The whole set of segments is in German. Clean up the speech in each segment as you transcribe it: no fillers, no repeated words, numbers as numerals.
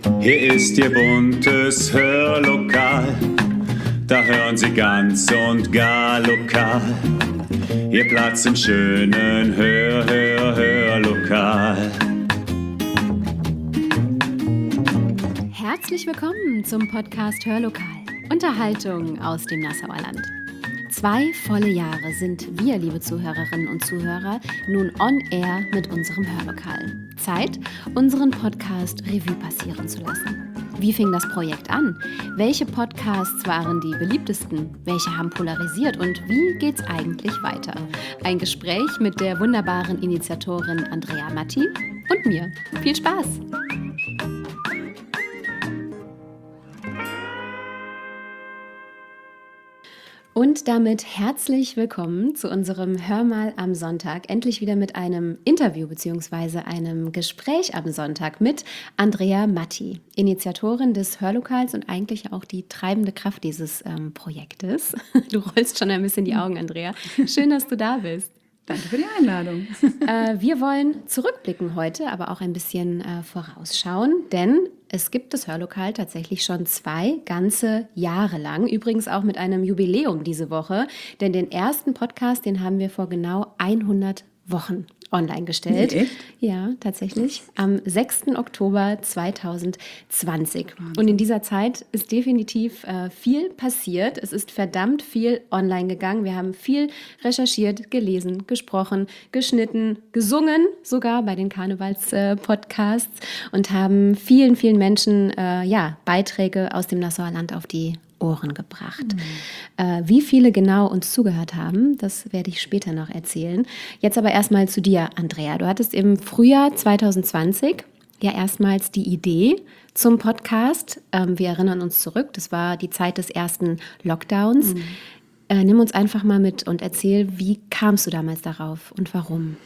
Hier ist Ihr buntes Hörlokal, da hören Sie ganz und gar lokal. Ihr Platz im schönen Hörlokal. Herzlich willkommen zum Podcast Hörlokal. Unterhaltung aus dem Nassauer Land. 2 volle Jahre sind wir, liebe Zuhörerinnen und Zuhörer, nun on air mit unserem Hörlokal. Zeit, unseren Podcast Revue passieren zu lassen. Wie fing das Projekt an? Welche Podcasts waren die beliebtesten? Welche haben polarisiert? Und wie geht's eigentlich weiter? Ein Gespräch mit der wunderbaren Initiatorin Andrea Matti und mir. Viel Spaß! Und damit herzlich willkommen zu unserem Hör mal am Sonntag. Endlich wieder mit einem Interview bzw. einem Gespräch am Sonntag mit Andrea Matti, Initiatorin des Hörlokals und eigentlich auch die treibende Kraft dieses Projektes. Du rollst schon ein bisschen die Augen, Andrea. Schön, dass du da bist. Danke für die Einladung. Wir wollen zurückblicken heute, aber auch ein bisschen vorausschauen, denn es gibt das Hörlokal tatsächlich schon 2 ganze Jahre lang. Übrigens auch mit einem Jubiläum diese Woche, denn den ersten Podcast, den haben wir vor genau 100 Wochen online gestellt. Echt? Ja, tatsächlich. Am 6. Oktober 2020. Und in dieser Zeit ist definitiv viel passiert. Es ist verdammt viel online gegangen. Wir haben viel recherchiert, gelesen, gesprochen, geschnitten, gesungen, sogar bei den Karnevals-Podcasts und haben vielen, vielen Menschen Beiträge aus dem Nassauer Land auf die Ohren gebracht. Wie viele genau uns zugehört haben, das werde ich später noch erzählen. Jetzt aber erstmal zu dir, Andrea. Du hattest im Frühjahr 2020 ja erstmals die Idee zum Podcast. Wir erinnern uns zurück, das war die Zeit des ersten Lockdowns. Nimm uns einfach mal mit und erzähl, wie kamst du damals darauf und warum?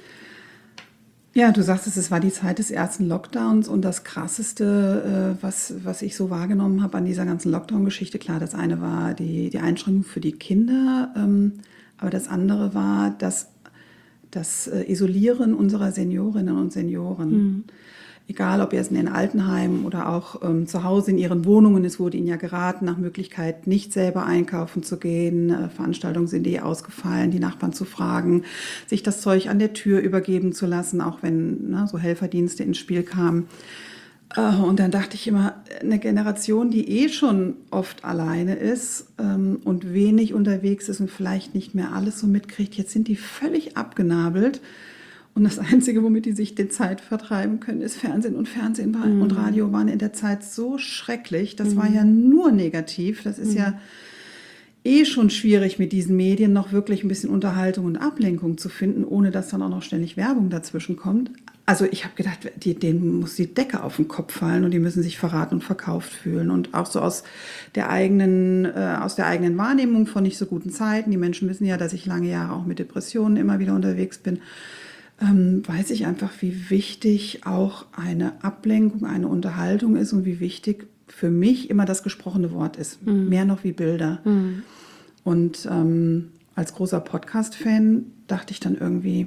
Ja, du sagst es war die Zeit des ersten Lockdowns und das Krasseste, was ich so wahrgenommen habe an dieser ganzen Lockdown-Geschichte, klar, das eine war die Einschränkung für die Kinder, aber das andere war das Isolieren unserer Seniorinnen und Senioren. Egal, ob jetzt in den Altenheimen oder auch zu Hause in ihren Wohnungen, es wurde ihnen ja geraten, nach Möglichkeit nicht selber einkaufen zu gehen. Veranstaltungen sind ausgefallen, die Nachbarn zu fragen, sich das Zeug an der Tür übergeben zu lassen, auch wenn so Helferdienste ins Spiel kamen. Und dann dachte ich immer, eine Generation, die schon oft alleine ist und wenig unterwegs ist und vielleicht nicht mehr alles so mitkriegt, jetzt sind die völlig abgenabelt. Und das Einzige, womit die sich die Zeit vertreiben können, ist Fernsehen. Und Fernsehen und Radio waren in der Zeit so schrecklich. Das war ja nur negativ. Das ist ja schon schwierig, mit diesen Medien noch wirklich ein bisschen Unterhaltung und Ablenkung zu finden, ohne dass dann auch noch ständig Werbung dazwischen kommt. Also ich habe gedacht, denen muss die Decke auf den Kopf fallen und die müssen sich verraten und verkauft fühlen. Und auch so aus der eigenen Wahrnehmung von nicht so guten Zeiten. Die Menschen wissen ja, dass ich lange Jahre auch mit Depressionen immer wieder unterwegs bin. Weiß ich einfach, wie wichtig auch eine Ablenkung, eine Unterhaltung ist und wie wichtig für mich immer das gesprochene Wort ist. Mehr noch wie Bilder. Und als großer Podcast-Fan dachte ich dann irgendwie,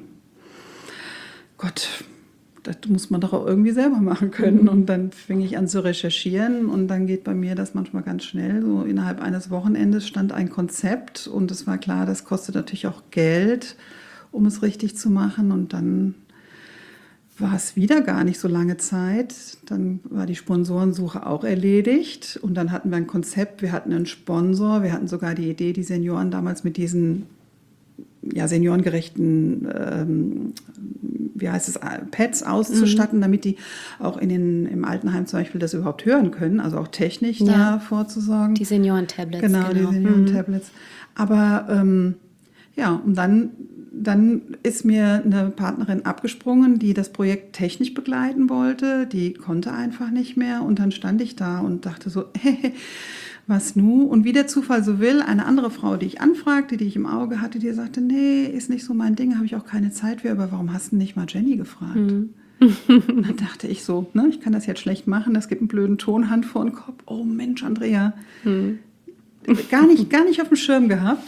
Gott, das muss man doch auch irgendwie selber machen können. Und dann fing ich an zu recherchieren und dann geht bei mir das manchmal ganz schnell. So innerhalb eines Wochenendes stand ein Konzept und es war klar, das kostet natürlich auch Geld, um es richtig zu machen. Und dann war es wieder gar nicht so lange Zeit. Dann war die Sponsorensuche auch erledigt. Und dann hatten wir ein Konzept, wir hatten einen Sponsor, wir hatten sogar die Idee, die Senioren damals mit diesen seniorengerechten Pads auszustatten, damit die auch im Altenheim zum Beispiel das überhaupt hören können, also auch technisch da vorzusorgen. Die Senioren-Tablets. Genau, die Senioren-Tablets. Aber und dann ist mir eine Partnerin abgesprungen, die das Projekt technisch begleiten wollte. Die konnte einfach nicht mehr. Und dann stand ich da und dachte so, was nu? Und wie der Zufall so will, eine andere Frau, die ich anfragte, die ich im Auge hatte, die sagte, nee, ist nicht so mein Ding, habe ich auch keine Zeit für. Aber warum hast du nicht mal Jenny gefragt? Und dann dachte ich so, ich kann das jetzt schlecht machen, das gibt einen blöden Ton, Hand vor den Kopf. Oh Mensch, Andrea. Gar nicht auf dem Schirm gehabt.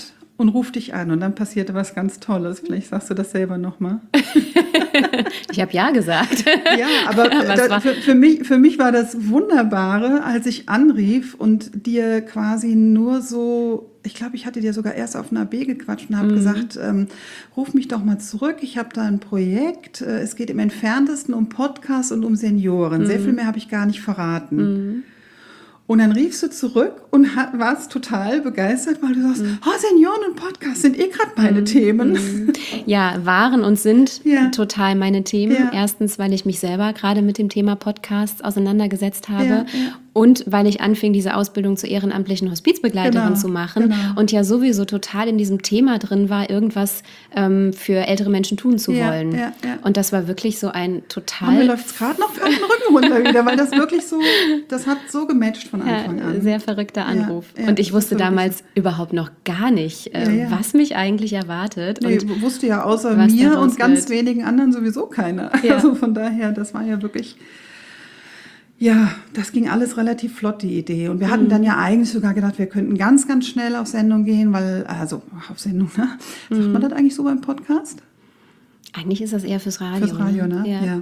und ruft dich an und dann passierte was ganz Tolles. Vielleicht sagst du das selber nochmal. Ich habe ja gesagt. Ja, aber für mich war das Wunderbare, als ich anrief und dir quasi nur so, ich glaube, ich hatte dir sogar erst auf einer AB gequatscht und habe gesagt, ruf mich doch mal zurück, ich habe da ein Projekt, es geht im Entferntesten um Podcasts und um Senioren. Sehr viel mehr habe ich gar nicht verraten. Und dann riefst du zurück und warst total begeistert, weil du sagst, Senioren und Podcasts sind gerade meine Themen. Ja, waren und sind Ja. total meine Themen. Ja. Erstens, weil ich mich selber gerade mit dem Thema Podcasts auseinandergesetzt habe Ja. und weil ich anfing, diese Ausbildung zur ehrenamtlichen Hospizbegleiterin Genau, zu machen genau. und ja sowieso total in diesem Thema drin war, irgendwas für ältere Menschen tun zu Ja, wollen. ja, ja. Und das war wirklich so ein Und mir total läuft es gerade noch den Rücken runter wieder, weil das wirklich so, das hat so gematcht von Anfang an. sehr verrückter Anruf. Ja, und ich das wusste ist wirklich damals überhaupt noch gar nicht, ja. was mich eigentlich erwartet. Nee, Und wusste ja außer was mir daraus und ganz wird. wenigen anderen sowieso keiner. Ja. Also von daher, das war ja wirklich, ja, das ging alles relativ flott, die Idee. Und wir hatten dann ja eigentlich sogar gedacht, wir könnten ganz, ganz schnell auf Sendung gehen, weil, also auf Sendung, ne? Sagt man das eigentlich so beim Podcast? eigentlich ist das eher fürs Radio. Fürs Radio, ne? Ja.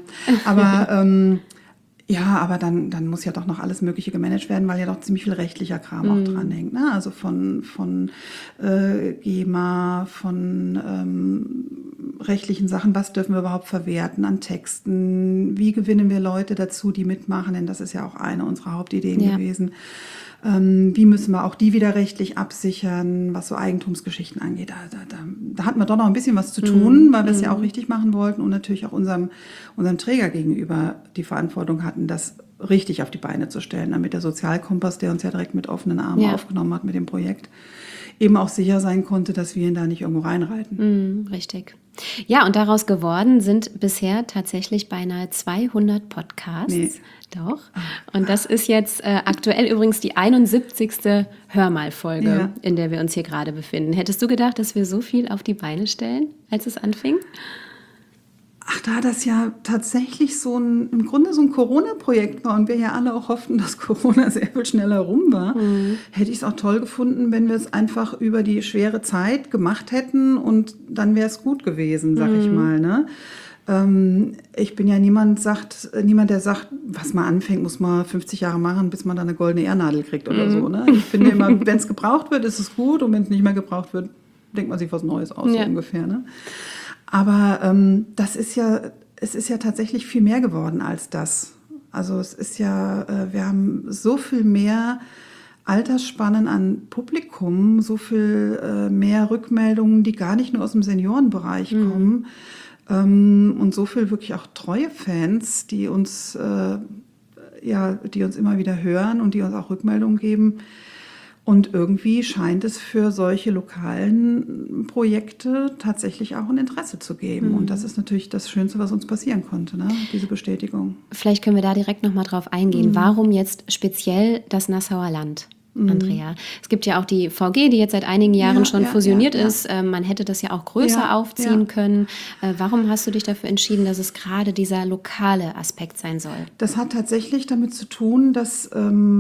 Aber dann muss ja doch noch alles Mögliche gemanagt werden, weil ja doch ziemlich viel rechtlicher Kram auch dran hängt. Ne? Also von GEMA, von rechtlichen Sachen, was dürfen wir überhaupt verwerten an Texten, wie gewinnen wir Leute dazu, die mitmachen, denn das ist ja auch eine unserer Hauptideen Ja. gewesen. Wie müssen wir auch die wieder rechtlich absichern, was so Eigentumsgeschichten angeht. Da hatten wir doch noch ein bisschen was zu tun, weil wir es ja auch richtig machen wollten und natürlich auch unserem Träger gegenüber die Verantwortung hatten, das richtig auf die Beine zu stellen, damit der Sozialkompass, der uns ja direkt mit offenen Armen Ja. aufgenommen hat mit dem Projekt, eben auch sicher sein konnte, dass wir ihn da nicht irgendwo reinreiten. Richtig. Ja, und daraus geworden sind bisher tatsächlich beinahe 200 Podcasts. Nee. Doch. Und das ist jetzt aktuell übrigens die 71. Hörmalfolge, Ja. in der wir uns hier gerade befinden. Hättest du gedacht, dass wir so viel auf die Beine stellen, als es anfing? Ach, da das ja tatsächlich im Grunde so ein Corona-Projekt war und wir ja alle auch hofften, dass Corona sehr viel schneller rum war, hätte ich es auch toll gefunden, wenn wir es einfach über die schwere Zeit gemacht hätten und dann wäre es gut gewesen, sag ich mal. Ne? Ich bin ja niemand, der sagt, was man anfängt, muss man 50 Jahre machen, bis man dann eine goldene Ehrnadel kriegt oder so. Ne? Ich finde immer, wenn es gebraucht wird, ist es gut und wenn es nicht mehr gebraucht wird, denkt man sich was Neues aus, Ja. so ungefähr. Ne? Aber es ist ja tatsächlich viel mehr geworden als das. Also es ist ja, wir haben so viel mehr Altersspannen an Publikum, so viel mehr Rückmeldungen, die gar nicht nur aus dem Seniorenbereich kommen und so viel wirklich auch treue Fans, die uns immer wieder hören und die uns auch Rückmeldungen geben. Und irgendwie scheint es für solche lokalen Projekte tatsächlich auch ein Interesse zu geben. Und das ist natürlich das Schönste, was uns passieren konnte, ne? Diese Bestätigung. Vielleicht können wir da direkt nochmal drauf eingehen. Warum jetzt speziell das Nassauer Land, Andrea? Es gibt ja auch die VG, die jetzt seit einigen Jahren schon fusioniert ist. Man hätte das ja auch größer aufziehen können. Warum hast du dich dafür entschieden, dass es gerade dieser lokale Aspekt sein soll? Das hat tatsächlich damit zu tun, dass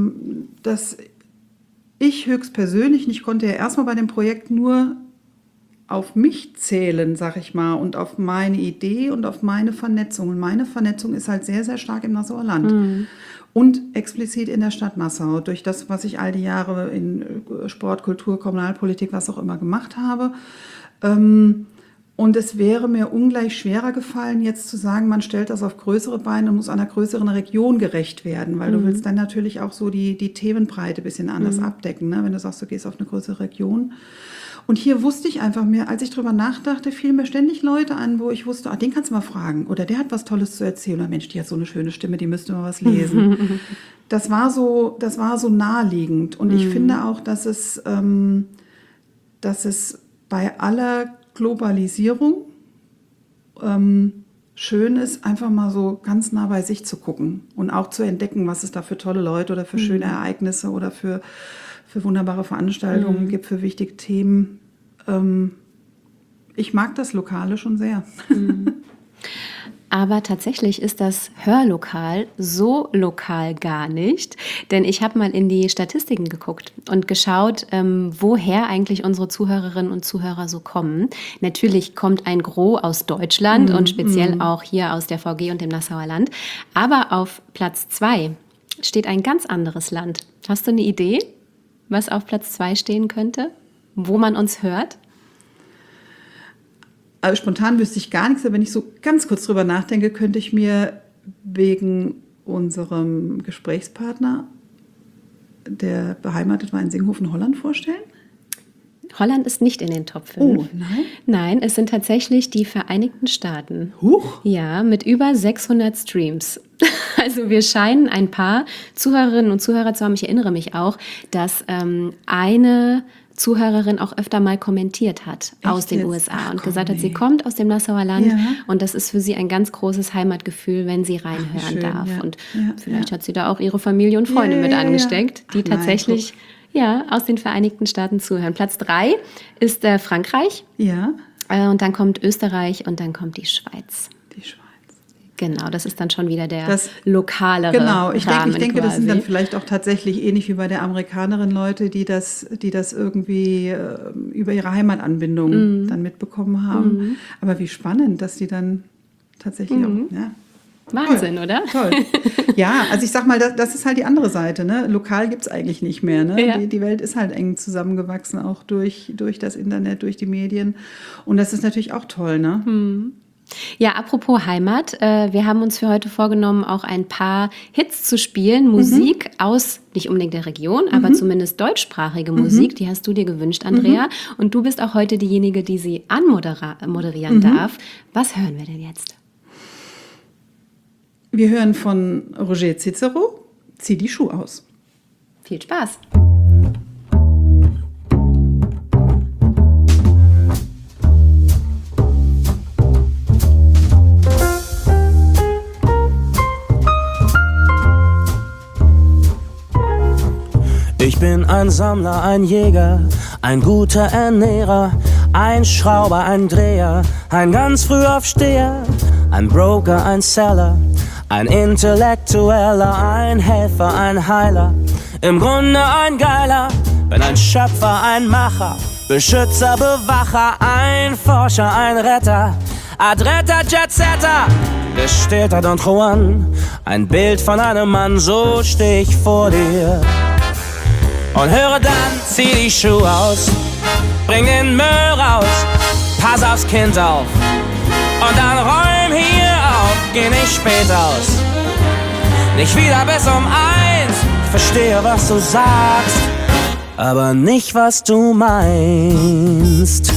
ich höchstpersönlich, ich konnte ja erstmal bei dem Projekt nur auf mich zählen, sag ich mal, und auf meine Idee und auf meine Vernetzung. Und meine Vernetzung ist halt sehr, sehr stark im Nassauer Land. Und explizit in der Stadt Nassau, durch das, was ich all die Jahre in Sport, Kultur, Kommunalpolitik, was auch immer gemacht habe. Und es wäre mir ungleich schwerer gefallen, jetzt zu sagen, man stellt das auf größere Beine und muss einer größeren Region gerecht werden, weil du willst dann natürlich auch so die Themenbreite ein bisschen anders abdecken, ne? Wenn du sagst, du gehst auf eine größere Region. Und hier wusste ich einfach mehr, als ich drüber nachdachte, fielen mir ständig Leute an, wo ich wusste, den kannst du mal fragen oder der hat was Tolles zu erzählen oder Mensch, die hat so eine schöne Stimme, die müsste mal was lesen. Das war so naheliegend und ich finde auch, dass es bei aller Globalisierung schön ist, einfach mal so ganz nah bei sich zu gucken und auch zu entdecken, was es da für tolle Leute oder für schöne Ereignisse oder für wunderbare Veranstaltungen gibt, für wichtige Themen. Ich mag das Lokale schon sehr. Aber tatsächlich ist das Hörlokal so lokal gar nicht, denn ich habe mal in die Statistiken geguckt und geschaut, woher eigentlich unsere Zuhörerinnen und Zuhörer so kommen. Natürlich kommt ein Gros aus Deutschland und speziell auch hier aus der VG und dem Nassauer Land. Aber auf Platz 2 steht ein ganz anderes Land. Hast du eine Idee, was auf Platz 2 stehen könnte? Wo man uns hört? Also spontan wüsste ich gar nichts, aber wenn ich so ganz kurz drüber nachdenke, könnte ich mir wegen unserem Gesprächspartner, der beheimatet war in Singhofen, Holland, vorstellen. Holland ist nicht in den Top 5. Oh, nein? Nein, es sind tatsächlich die Vereinigten Staaten. Huch! Ja, mit über 600 Streams. Also wir scheinen ein paar Zuhörerinnen und Zuhörer zu haben. Ich erinnere mich auch, dass eine Zuhörerin auch öfter mal kommentiert hat aus den USA und gesagt hat, sie kommt aus dem Nassauer Land und das ist für sie ein ganz großes Heimatgefühl, wenn sie reinhören darf. Ja. Und vielleicht hat sie da auch ihre Familie und Freunde mit angesteckt, die tatsächlich aus den Vereinigten Staaten zuhören. Platz 3 ist Frankreich. Ja. Und dann kommt Österreich und dann kommt die Schweiz. Die Schweiz. Genau, das ist dann schon wieder der lokalere Genau, ich Rahmen denke, das sind quasi. dann vielleicht auch tatsächlich ähnlich wie bei der Amerikanerin Leute, die das irgendwie über ihre Heimatanbindung dann mitbekommen haben. Aber wie spannend, dass die dann tatsächlich auch, ja. Wahnsinn, oder? Toll. Ja, also ich sag mal, das ist halt die andere Seite. Ne? Lokal gibt es eigentlich nicht mehr. Ne? Ja. Die Welt ist halt eng zusammengewachsen, auch durch das Internet, durch die Medien. Und das ist natürlich auch toll. Ne? Ja, apropos Heimat, wir haben uns für heute vorgenommen, auch ein paar Hits zu spielen, Musik aus, nicht unbedingt der Region, aber zumindest deutschsprachige Musik, die hast du dir gewünscht, Andrea. Und du bist auch heute diejenige, die sie anmoderieren darf. Was hören wir denn jetzt? Wir hören von Roger Cicero, Zieh die Schuhe aus. Viel Spaß! Ich bin ein Sammler, ein Jäger, ein guter Ernährer, ein Schrauber, ein Dreher, ein ganz Frühaufsteher, ein Broker, ein Seller, ein Intellektueller, ein Helfer, ein Heiler, im Grunde ein Geiler, bin ein Schöpfer, ein Macher, Beschützer, Bewacher, ein Forscher, ein Retter, Adretter, Jetsetter, gestählter Don Juan, ein Bild von einem Mann, so steh ich vor dir. Und höre dann, zieh die Schuhe aus, bring den Müll raus, pass aufs Kind auf und dann räum hier auf, geh nicht spät aus, nicht wieder bis um 1, ich verstehe, was du sagst, aber nicht, was du meinst.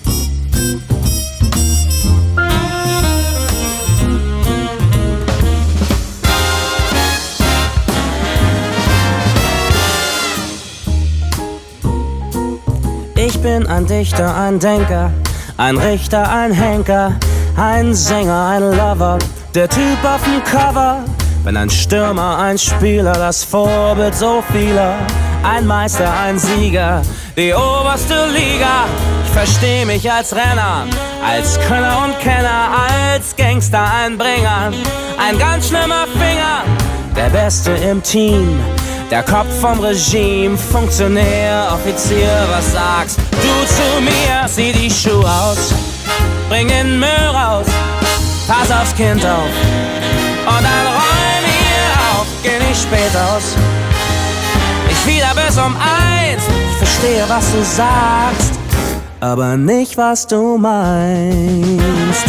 Ich bin ein Dichter, ein Denker, ein Richter, ein Henker, ein Sänger, ein Lover, der Typ auf dem Cover. Bin ein Stürmer, ein Spieler, das Vorbild so vieler, ein Meister, ein Sieger, die oberste Liga. Ich versteh mich als Renner, als Könner und Kenner, als Gangster, ein Bringer, ein ganz schlimmer Finger, der Beste im Team. Der Kopf vom Regime, Funktionär, Offizier, was sagst du zu mir? Zieh die Schuhe aus, bring den Müll raus, pass aufs Kind auf und dann räum hier auf, geh nicht spät aus, nicht wieder bis um 1, ich verstehe, was du sagst, aber nicht, was du meinst.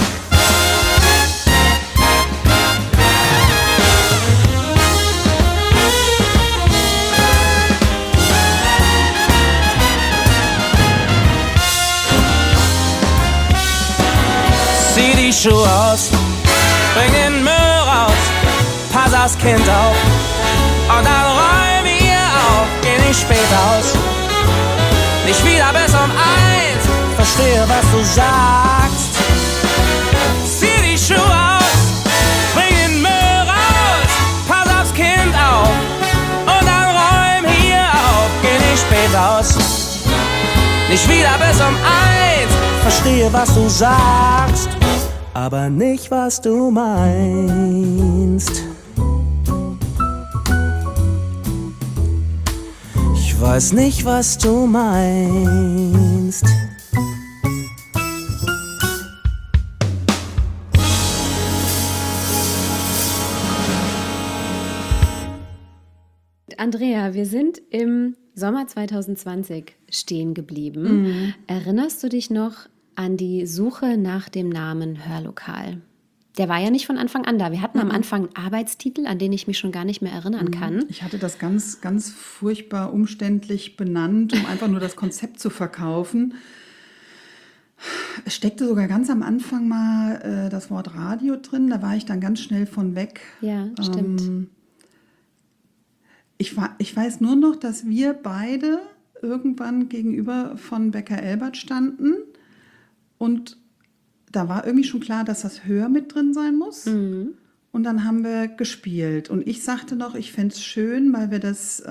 Zieh die Schuhe aus, bring den Müll raus, pass aufs Kind auf und dann räum hier auf, geh nicht spät aus, nicht wieder bis um 1, verstehe, was du sagst. Zieh die Schuhe aus, bring den Müll raus, pass aufs Kind auf und dann räum hier auf, geh nicht spät aus, nicht wieder bis um 1, verstehe, was du sagst, aber nicht, was du meinst. Ich weiß nicht, was du meinst. Andrea, wir sind im Sommer 2020 stehen geblieben. Erinnerst du dich noch an die Suche nach dem Namen Hörlokal? Der war ja nicht von Anfang an da. Wir hatten am Anfang einen Arbeitstitel, an den ich mich schon gar nicht mehr erinnern kann. Ich hatte das ganz, ganz furchtbar umständlich benannt, um einfach nur das Konzept zu verkaufen. Es steckte sogar ganz am Anfang das Wort Radio drin. Da war ich dann ganz schnell von weg. Ja, stimmt. Ich weiß nur noch, dass wir beide irgendwann gegenüber von Becker Elbert standen und da war irgendwie schon klar, dass das Hör mit drin sein muss. Und dann haben wir gespielt. Und ich sagte noch, ich fände es schön, weil wir das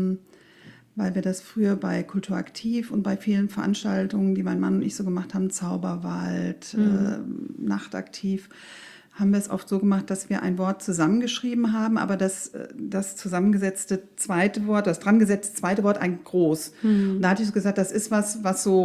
früher bei Kulturaktiv und bei vielen Veranstaltungen, die mein Mann und ich so gemacht haben, Zauberwald, Nachtaktiv, haben wir es oft so gemacht, dass wir ein Wort zusammengeschrieben haben, aber das zusammengesetzte zweite Wort, das dran gesetzte zweite Wort ein Groß. Und da hatte ich so gesagt, das ist was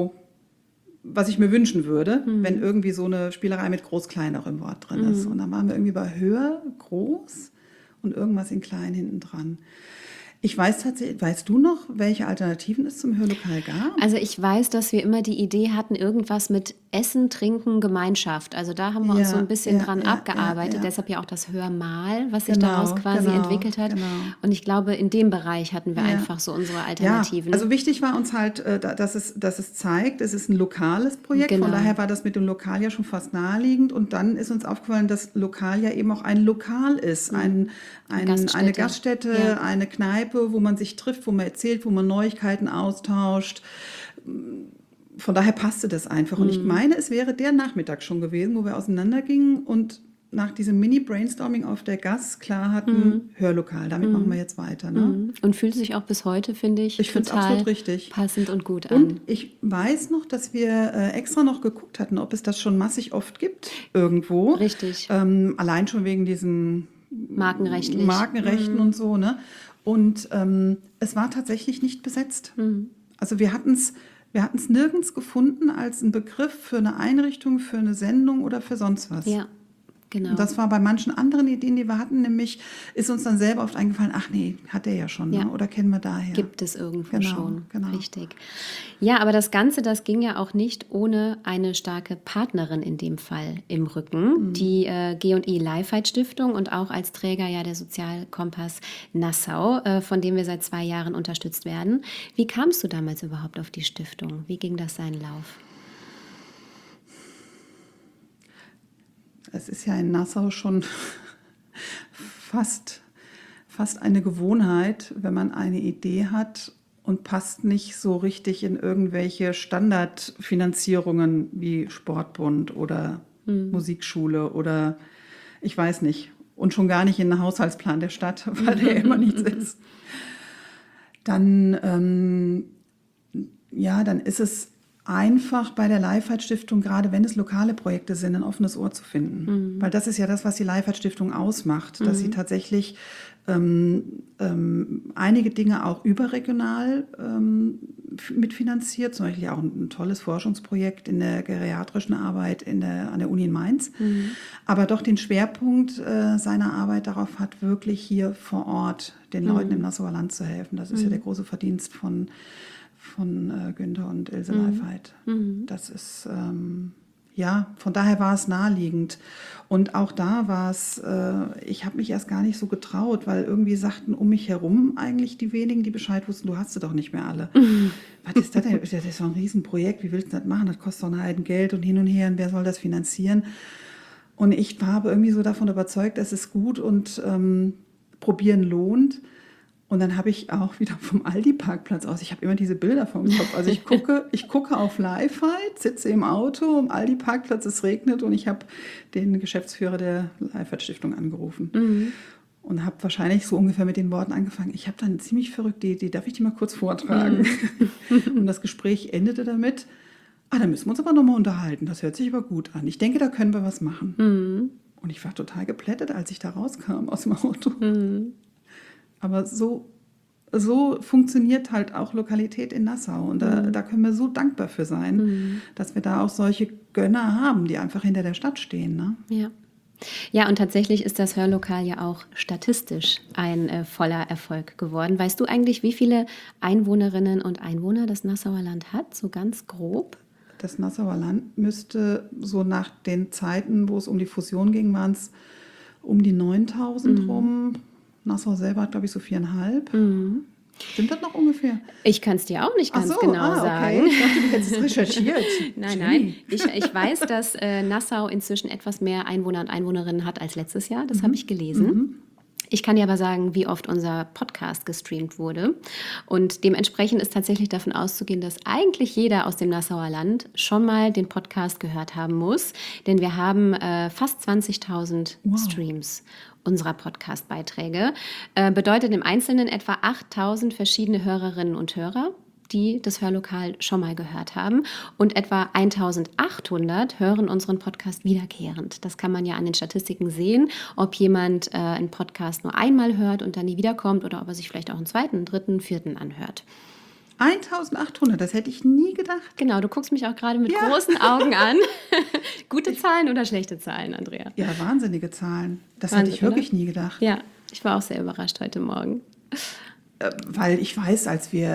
ich mir wünschen würde, wenn irgendwie so eine Spielerei mit Groß-Klein auch im Wort drin ist. Und dann waren wir irgendwie bei Hör, Groß und irgendwas in Klein hinten dran. Ich weiß tatsächlich, weißt du noch, welche Alternativen es zum Hörlokal gab? Also ich weiß, dass wir immer die Idee hatten, irgendwas mit Essen, Trinken, Gemeinschaft. Also da haben wir uns so ein bisschen dran abgearbeitet. Deshalb ja auch das Hörmal, was sich daraus quasi entwickelt hat. Genau. Und ich glaube, in dem Bereich hatten wir einfach so unsere Alternativen. Ja, also wichtig war uns halt, dass es zeigt, es ist ein lokales Projekt. Genau. Von daher war das mit dem Lokal ja schon fast naheliegend. Und dann ist uns aufgefallen, dass Lokal ja eben auch ein Lokal ist. Eine Gaststätte, eine Kneipe, wo man sich trifft, wo man erzählt, wo man Neuigkeiten austauscht. Von daher passte das einfach. Und ich meine, es wäre der Nachmittag schon gewesen, wo wir auseinandergingen und nach diesem Mini-Brainstorming auf der Gas klar hatten, Hörlokal, damit machen wir jetzt weiter. Ne? Und fühlt sich auch bis heute, finde ich find's total absolut richtig. Passend und gut an. Und ich weiß noch, dass wir extra noch geguckt hatten, ob es das schon massig oft gibt irgendwo. Richtig. Allein schon wegen diesen Markenrechten und so. Ne? Und es war tatsächlich nicht besetzt. Also wir hatten es nirgends gefunden als ein Begriff für eine Einrichtung, für eine Sendung oder für sonst was. Ja, genau. Und das war bei manchen anderen Ideen, die wir hatten, nämlich ist uns dann selber oft eingefallen, ach nee, hat der ja schon, ne? Oder kennen wir daher. Gibt es irgendwo schon, genau. Richtig. Ja, aber das Ganze, das ging ja auch nicht ohne eine starke Partnerin in dem Fall im Rücken, die G&I Lifehite Stiftung und auch als Träger ja der Sozialkompass Nassau, von dem wir seit 2 Jahren unterstützt werden. Wie kamst du damals überhaupt auf die Stiftung? Wie ging das seinen Lauf? Es ist ja in Nassau schon fast eine Gewohnheit, wenn man eine Idee hat und passt nicht so richtig in irgendwelche Standardfinanzierungen wie Sportbund oder Musikschule oder ich weiß nicht. Und schon gar nicht in den Haushaltsplan der Stadt, weil der immer nichts ist. Dann ist es einfach bei der Lifehite Stiftung, gerade wenn es lokale Projekte sind, ein offenes Ohr zu finden. Weil das ist ja das, was die Lifehite Stiftung ausmacht, dass sie tatsächlich einige Dinge auch überregional mitfinanziert, zum Beispiel auch ein tolles Forschungsprojekt in der geriatrischen Arbeit an der Uni in Mainz, aber doch den Schwerpunkt seiner Arbeit darauf hat, wirklich hier vor Ort den Leuten im Nassauer Land zu helfen. Das ist ja der große Verdienst von Günther und Ilse Lifehite. Das ist, von daher war es naheliegend. Und auch da war es, ich habe mich erst gar nicht so getraut, weil irgendwie sagten um mich herum eigentlich die wenigen, die Bescheid wussten, du hast sie doch nicht mehr alle. Was ist das denn? Das ist doch ein Riesenprojekt, wie willst du das machen? Das kostet doch ein Heidengeld und hin und her, und wer soll das finanzieren? Und ich war aber irgendwie so davon überzeugt, es ist gut und probieren lohnt. Und dann habe ich auch wieder vom Aldi-Parkplatz aus, ich habe immer diese Bilder vom Kopf, also ich gucke auf Lifehite, sitze im Auto, am Aldi-Parkplatz, es regnet und ich habe den Geschäftsführer der Lifehite-Stiftung angerufen und habe wahrscheinlich so ungefähr mit den Worten angefangen, ich habe da eine ziemlich verrückte Idee, darf ich die mal kurz vortragen? Und das Gespräch endete damit, da müssen wir uns aber nochmal unterhalten. Das hört sich aber gut an. Ich denke, da können wir was machen. Und ich war total geplättet, als ich da rauskam aus dem Auto. Aber so funktioniert halt auch Lokalität in Nassau. Und da können wir so dankbar für sein, dass wir da auch solche Gönner haben, die einfach hinter der Stadt stehen. Ne? Ja. Ja, und tatsächlich ist das Hörlokal ja auch statistisch ein voller Erfolg geworden. Weißt du eigentlich, wie viele Einwohnerinnen und Einwohner das Nassauer Land hat, so ganz grob? Das Nassauer Land müsste so nach den Zeiten, wo es um die Fusion ging, waren es um die 9.000 rum. Nassau selber hat, glaube ich, so 4.500. Stimmt das noch ungefähr? Ich kann es dir auch nicht ganz genau sagen. Okay. Ich dachte, du hättest es recherchiert. Nein. Ich weiß, dass Nassau inzwischen etwas mehr Einwohner und Einwohnerinnen hat als letztes Jahr. Das habe ich gelesen. Ich kann dir aber sagen, wie oft unser Podcast gestreamt wurde. Und dementsprechend ist tatsächlich davon auszugehen, dass eigentlich jeder aus dem Nassauer Land schon mal den Podcast gehört haben muss. Denn wir haben fast 20.000 Streams unserer Podcast-Beiträge. Bedeutet im Einzelnen etwa 8.000 verschiedene Hörerinnen und Hörer, die das Hörlokal schon mal gehört haben. Und etwa 1.800 hören unseren Podcast wiederkehrend. Das kann man ja an den Statistiken sehen, ob jemand einen Podcast nur einmal hört und dann nie wiederkommt oder ob er sich vielleicht auch einen zweiten, dritten, vierten anhört. 1.800, das hätte ich nie gedacht. Genau, du guckst mich auch gerade mit großen Augen an. Gute Zahlen oder schlechte Zahlen, Andrea? Ja, wahnsinnige Zahlen. Das Wahnsinn, hätte ich wirklich oder? nie gedacht. Ja, ich war auch sehr überrascht heute Morgen. Weil ich weiß,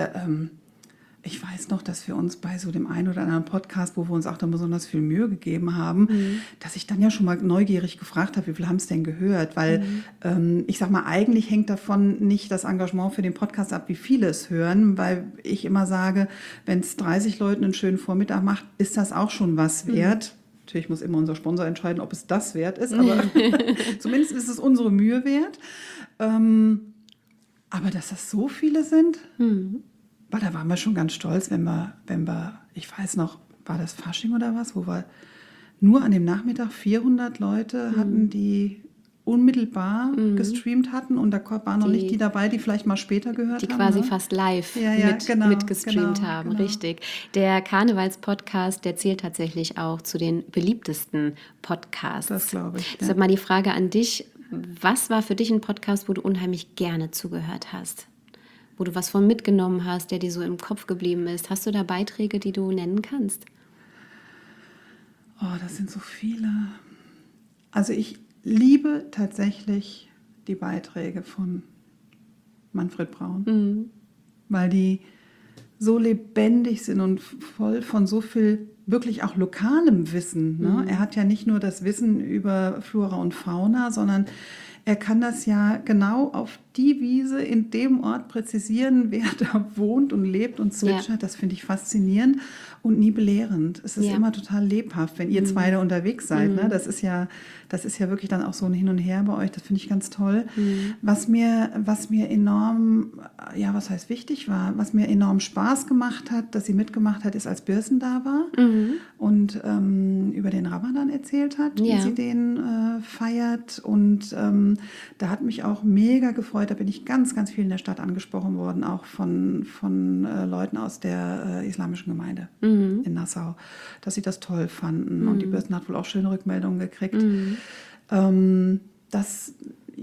ich weiß noch, dass wir uns bei so dem einen oder anderen Podcast, wo wir uns auch dann besonders viel Mühe gegeben haben, dass ich dann ja schon mal neugierig gefragt habe, wie viel haben es denn gehört? Weil ich sag mal, eigentlich hängt davon nicht das Engagement für den Podcast ab, wie viele es hören, weil ich immer sage, wenn es 30 Leuten einen schönen Vormittag macht, ist das auch schon was wert. Natürlich muss immer unser Sponsor entscheiden, ob es das wert ist, aber zumindest ist es unsere Mühe wert. Aber dass das so viele sind, da waren wir schon ganz stolz, wenn wir, ich weiß noch, war das Fasching oder was, wo wir nur an dem Nachmittag 400 Leute hatten, die unmittelbar gestreamt hatten und da waren noch nicht die dabei, die vielleicht mal später gehört haben. Die quasi fast live mitgestreamt haben, richtig. Der Karnevals-Podcast, der zählt tatsächlich auch zu den beliebtesten Podcasts. Das glaube ich. Deshalb mal die Frage an dich, was war für dich ein Podcast, wo du unheimlich gerne zugehört hast? Wo du was von mitgenommen hast, der dir so im Kopf geblieben ist. Hast du da Beiträge, die du nennen kannst? Oh, das sind so viele. Also ich liebe tatsächlich die Beiträge von Manfred Braun, weil die so lebendig sind und voll von so viel wirklich auch lokalem Wissen. Ne? Er hat ja nicht nur das Wissen über Flora und Fauna, sondern er kann das ja genau auf die Wiese in dem Ort präzisieren, wer da wohnt und lebt und zwitschert. Ja. Das finde ich faszinierend und nie belehrend. Es ist immer total lebhaft, wenn ihr zwei da unterwegs seid. Ne? Das ist ja wirklich dann auch so ein Hin und Her bei euch. Das finde ich ganz toll. Was mir enorm, was heißt wichtig war, was mir enorm Spaß gemacht hat, dass sie mitgemacht hat, ist, als Birsen da war und über den Ramadan erzählt hat, wie sie den feiert. Und da hat mich auch mega gefreut. Da bin ich ganz, ganz viel in der Stadt angesprochen worden, auch von Leuten aus der islamischen Gemeinde in Nassau, dass sie das toll fanden. Und die Birsen hat wohl auch schöne Rückmeldungen gekriegt. Dann weiß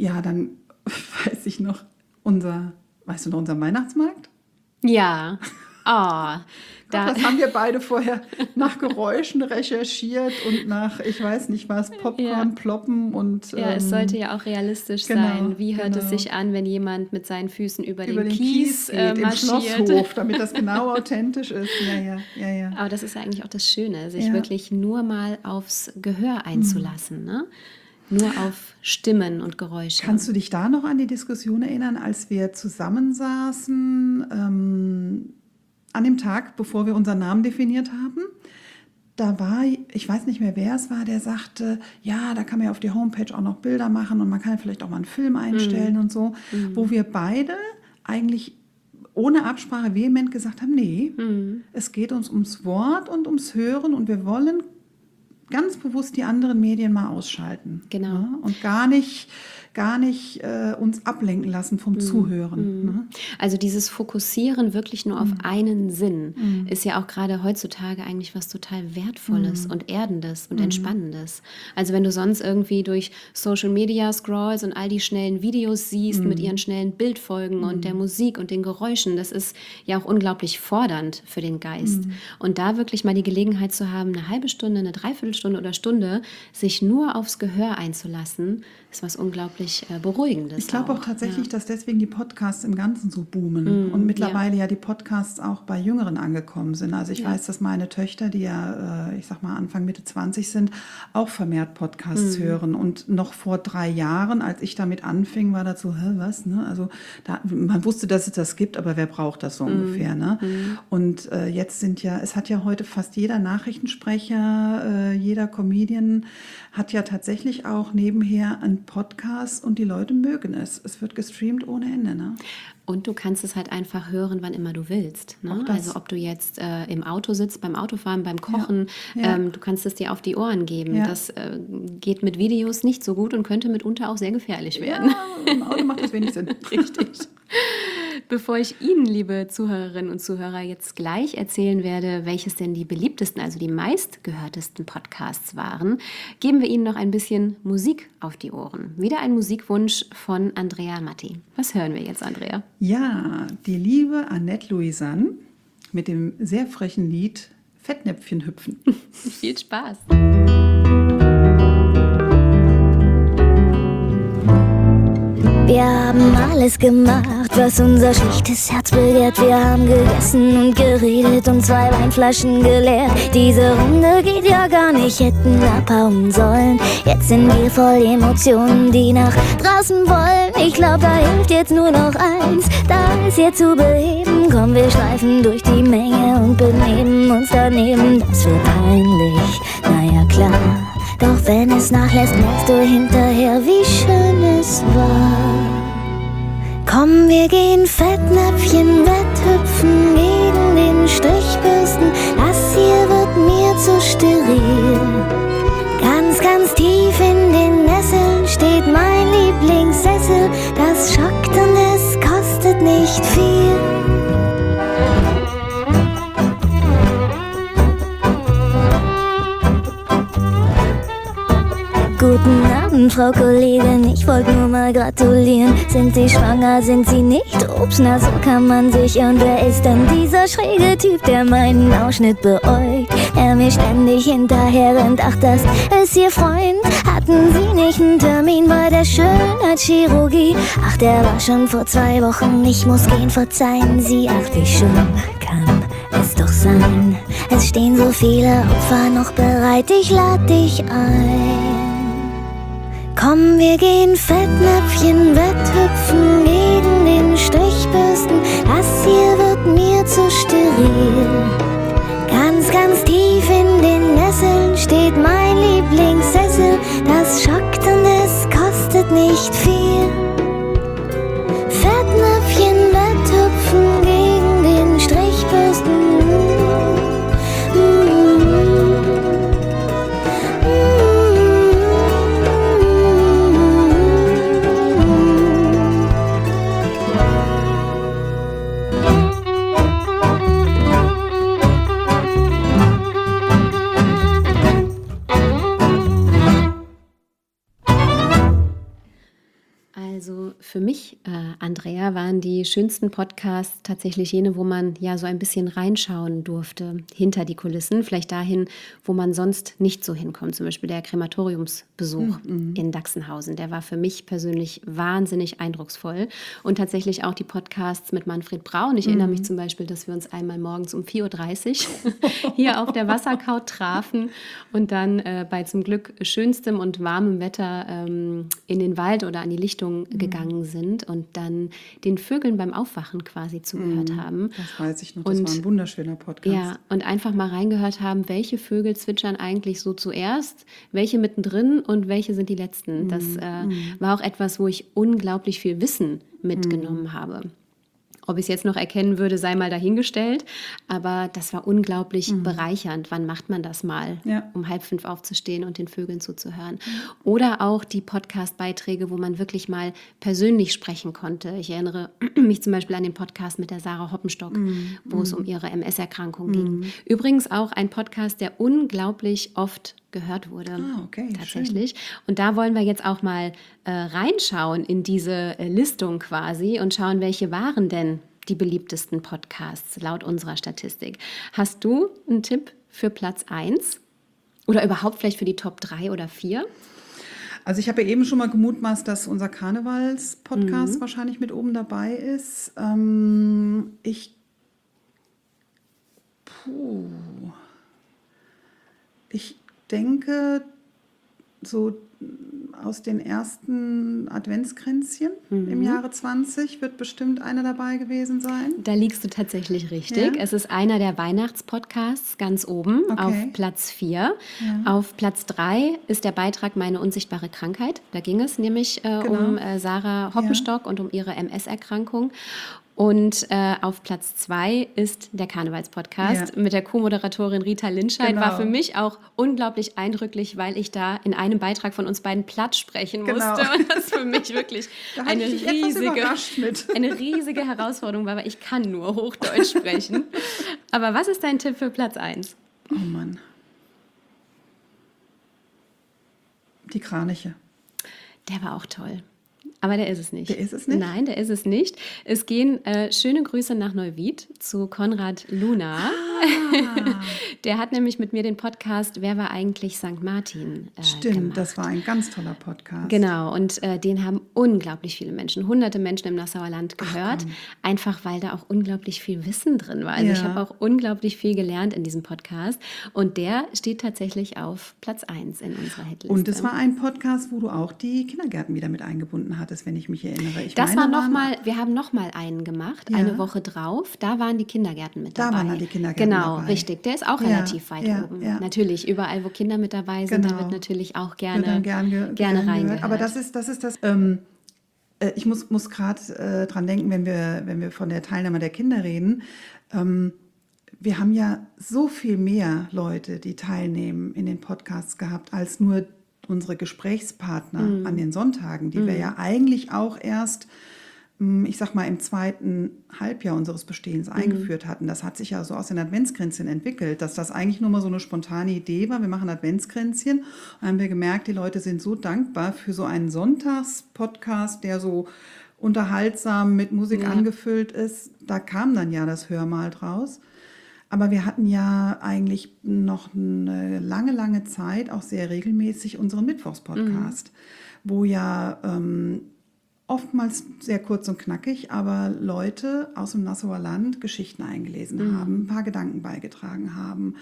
ich noch, weißt du noch, unser Weihnachtsmarkt? Ja. Das haben wir beide vorher nach Geräuschen recherchiert und nach, ich weiß nicht was, Popcorn, Ploppen und... es sollte ja auch realistisch sein. Wie hört es sich an, wenn jemand mit seinen Füßen über den Kies geht, marschiert? Im Schlosshof, damit das genau authentisch ist. Ja. Aber das ist ja eigentlich auch das Schöne, sich wirklich nur mal aufs Gehör einzulassen, ne? Nur auf Stimmen und Geräusche. Kannst du dich da noch an die Diskussion erinnern, als wir zusammensaßen an dem Tag, bevor wir unseren Namen definiert haben? Da war, ich weiß nicht mehr, wer es war, der sagte, ja, da kann man ja auf die Homepage auch noch Bilder machen und man kann vielleicht auch mal einen Film einstellen und so, wo wir beide eigentlich ohne Absprache vehement gesagt haben, nee, es geht uns ums Wort und ums Hören und wir wollen ganz bewusst die anderen Medien mal ausschalten. Genau. Ne? Und gar nicht gar nicht uns ablenken lassen vom Zuhören. Ne? Also dieses Fokussieren wirklich nur auf einen Sinn ist ja auch gerade heutzutage eigentlich was total Wertvolles und Erdendes und Entspannendes. Also wenn du sonst irgendwie durch Social Media scrollst und all die schnellen Videos siehst mit ihren schnellen Bildfolgen und der Musik und den Geräuschen, das ist ja auch unglaublich fordernd für den Geist. Und da wirklich mal die Gelegenheit zu haben, eine halbe Stunde, eine Dreiviertelstunde oder Stunde sich nur aufs Gehör einzulassen, ist was unglaublich Beruhigendes. Ich glaube auch tatsächlich, dass deswegen die Podcasts im Ganzen so boomen und mittlerweile ja die Podcasts auch bei Jüngeren angekommen sind. Also ich weiß, dass meine Töchter, die ja, ich sag mal Anfang, Mitte 20 sind, auch vermehrt Podcasts hören. Und noch vor 3 Jahren, als ich damit anfing, war das so, was? Ne? Also man wusste, dass es das gibt, aber wer braucht das so ungefähr? Ne? Und jetzt es hat ja heute fast jeder Nachrichtensprecher, jeder Comedian hat ja tatsächlich auch nebenher einen Podcast und die Leute mögen es. Es wird gestreamt ohne Ende. Ne? Und du kannst es halt einfach hören, wann immer du willst. Ne? Also ob du jetzt im Auto sitzt, beim Autofahren, beim Kochen, du kannst es dir auf die Ohren geben. Ja. Das geht mit Videos nicht so gut und könnte mitunter auch sehr gefährlich werden. Ja, im Auto macht das wenig Sinn. Richtig. Bevor ich Ihnen, liebe Zuhörerinnen und Zuhörer, jetzt gleich erzählen werde, welches denn die beliebtesten, also die meistgehörtesten Podcasts waren, geben wir Ihnen noch ein bisschen Musik auf die Ohren. Wieder ein Musikwunsch von Andrea Matti. Was hören wir jetzt, Andrea? Ja, die liebe Annette Louisanne mit dem sehr frechen Lied Fettnäpfchen hüpfen. Viel Spaß! Wir haben alles gemacht, was unser schlichtes Herz begehrt. Wir haben gegessen und geredet und 2 Weinflaschen geleert. Diese Runde geht ja gar nicht, hätten abhauen sollen. Jetzt sind wir voll Emotionen, die nach draußen wollen. Ich glaub, da hilft jetzt nur noch eins, da ist jetzt zu beheben. Komm, wir schleifen durch die Menge und benehmen uns daneben. Das wird peinlich, naja klar. Doch wenn es nachlässt, merkst du hinterher, wie schön es war. Komm, wir gehen Fettnäpfchen wetthüpfen gegen den Strichbürsten. Das hier wird mir zu steril. Ganz, ganz tief in den Nesseln steht mein Lieblingssessel. Das schockt und es kostet nicht viel. Guten Abend, Frau Kollegin, ich wollte nur mal gratulieren. Sind Sie schwanger, sind Sie nicht? Ups, na so kann man sich. Und wer ist denn dieser schräge Typ, der meinen Ausschnitt beäugt? Der mir ständig hinterher rennt, ach das ist Ihr Freund. Hatten Sie nicht einen Termin bei der Schönheitschirurgie? Ach, der war schon vor 2 Wochen, ich muss gehen, verzeihen Sie. Ach, wie schön kann es doch sein. Es stehen so viele Opfer noch bereit, ich lad dich ein. Komm, wir gehen Fettnäpfchen wetthüpfen gegen den Strichbürsten. Das hier wird mir zu steril. Ganz, ganz tief in den Nesseln steht mein Lieblingssessel. Das schockt und es kostet nicht viel. Fettnäpfchen wetthüpfen gegen den Strichbürsten. Also für mich, Andrea, waren die schönsten Podcasts tatsächlich jene, wo man ja so ein bisschen reinschauen durfte, hinter die Kulissen, vielleicht dahin, wo man sonst nicht so hinkommt. Zum Beispiel der Krematoriumsbesuch in Dachsenhausen. Der war für mich persönlich wahnsinnig eindrucksvoll. Und tatsächlich auch die Podcasts mit Manfred Braun. Ich erinnere mich zum Beispiel, dass wir uns einmal morgens um 4.30 Uhr hier auf der Wasserkaut trafen und dann bei zum Glück schönstem und warmem Wetter in den Wald oder an die Lichtung gegangen sind und dann den Vögeln beim Aufwachen quasi zugehört haben. Das weiß ich noch, das war ein wunderschöner Podcast. Ja, und einfach mal reingehört haben, welche Vögel zwitschern eigentlich so zuerst, welche mittendrin und welche sind die letzten. Das war auch etwas, wo ich unglaublich viel Wissen mitgenommen habe. Ob ich es jetzt noch erkennen würde, sei mal dahingestellt. Aber das war unglaublich bereichernd. Wann macht man das mal, um 4:30 aufzustehen und den Vögeln zuzuhören? Oder auch die Podcast-Beiträge, wo man wirklich mal persönlich sprechen konnte. Ich erinnere mich zum Beispiel an den Podcast mit der Sarah Hoppenstock, wo es um ihre MS-Erkrankung ging. Übrigens auch ein Podcast, der unglaublich oft gehört wurde. Okay, tatsächlich. Schön. Und da wollen wir jetzt auch mal reinschauen in diese Listung quasi und schauen, welche waren denn die beliebtesten Podcasts laut unserer Statistik. Hast du einen Tipp für Platz 1 oder überhaupt vielleicht für die Top 3 oder 4? Also ich habe ja eben schon mal gemutmaßt, dass unser Karnevals-Podcast wahrscheinlich mit oben dabei ist. Ich denke, so aus den ersten Adventskränzchen im Jahre 20 wird bestimmt einer dabei gewesen sein. Da liegst du tatsächlich richtig. Ja? Es ist einer der Weihnachtspodcasts ganz oben auf Platz 4. Ja. Auf Platz 3 ist der Beitrag Meine unsichtbare Krankheit. Da ging es nämlich um Sarah Hoppenstock und um ihre MS-Erkrankung. Und auf Platz 2 ist der Karnevalspodcast mit der Co-Moderatorin Rita Lindscheid. War für mich auch unglaublich eindrücklich, weil ich da in einem Beitrag von uns beiden platt sprechen musste. Und das für mich wirklich eine riesige Herausforderung war, weil ich kann nur Hochdeutsch sprechen. Aber was ist dein Tipp für Platz 1? Oh Mann. Die Kraniche. Der war auch toll. Aber der ist es nicht. Der ist es nicht? Nein, der ist es nicht. Es gehen schöne Grüße nach Neuwied zu Konrad Luna. Der hat nämlich mit mir den Podcast Wer war eigentlich St. Martin Stimmt, gemacht. Das war ein ganz toller Podcast. Genau, und den haben unglaublich viele Menschen, hunderte Menschen im Nassauer Land gehört, einfach weil da auch unglaublich viel Wissen drin war. Also ich habe auch unglaublich viel gelernt in diesem Podcast und der steht tatsächlich auf Platz 1 in unserer Hitliste. Und es war ein Podcast, wo du auch die Kindergärten wieder mit eingebunden hattest, wenn ich mich erinnere. Wir haben noch mal einen gemacht, eine Woche drauf, da waren die Kindergärten mit dabei. Da waren dann die Kindergärten dabei. dabei. Richtig, der ist auch relativ weit oben. Ja. Natürlich, überall, wo Kinder mit dabei sind, da wird natürlich auch gerne reingehört. Aber das ist das. Ich muss gerade dran denken, wenn wir von der Teilnahme der Kinder reden. Wir haben ja so viel mehr Leute, die teilnehmen in den Podcasts gehabt, als nur unsere Gesprächspartner an den Sonntagen, die wir ja eigentlich auch erst, ich sag mal, im zweiten Halbjahr unseres Bestehens eingeführt hatten. Das hat sich ja so aus den Adventskränzchen entwickelt, dass das eigentlich nur mal so eine spontane Idee war. Wir machen Adventskränzchen. Und dann haben wir gemerkt, die Leute sind so dankbar für so einen Sonntagspodcast, der so unterhaltsam mit Musik angefüllt ist. Da kam dann ja das Hörmal draus. Aber wir hatten ja eigentlich noch eine lange Zeit auch sehr regelmäßig unseren Mittwochspodcast, wo ja oftmals sehr kurz und knackig, aber Leute aus dem Nassauer Land Geschichten eingelesen haben, ein paar Gedanken beigetragen haben,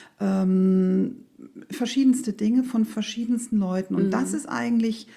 verschiedenste Dinge von verschiedensten Leuten. Und das ist eigentlich